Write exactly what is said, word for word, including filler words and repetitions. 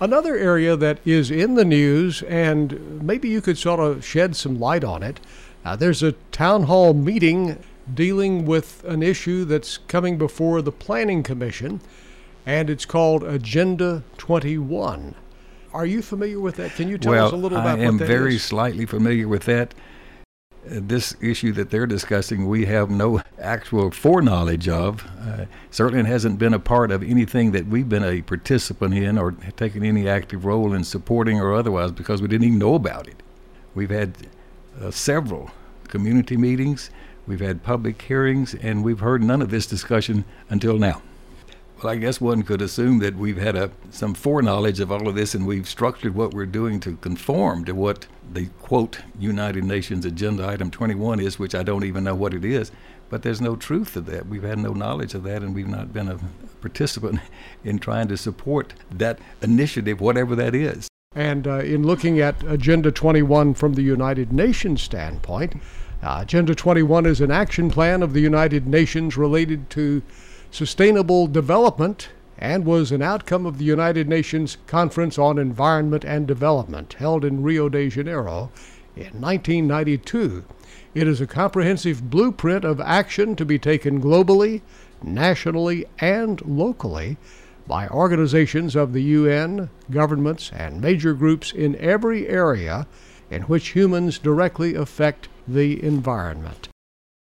Another area that is in the news, and maybe you could sort of shed some light on it, uh, there's a town hall meeting dealing with an issue that's coming before the Planning Commission, and it's called Agenda twenty-one. Are you familiar with that? Can you tell well, us a little about what that is? I am very slightly familiar with that. Uh, this issue that they're discussing, we have no actual foreknowledge of. Uh, certainly it hasn't been a part of anything that we've been a participant in or taken any active role in supporting or otherwise, because we didn't even know about it. We've had uh, several community meetings, we've had public hearings, and we've heard none of this discussion until now. Well, I guess one could assume that we've had a, some foreknowledge of all of this, and we've structured what we're doing to conform to what the, quote, United Nations Agenda Item twenty-one is, which I don't even know what it is. But there's no truth to that. We've had no knowledge of that, and we've not been a participant in trying to support that initiative, whatever that is. And uh, in looking at Agenda twenty-one from the United Nations standpoint, uh, Agenda twenty-one is an action plan of the United Nations related to sustainable development, and was an outcome of the United Nations Conference on Environment and Development held in Rio de Janeiro in nineteen ninety-two. It is a comprehensive blueprint of action to be taken globally, nationally, and locally by organizations of the U N, governments, and major groups in every area in which humans directly affect the environment.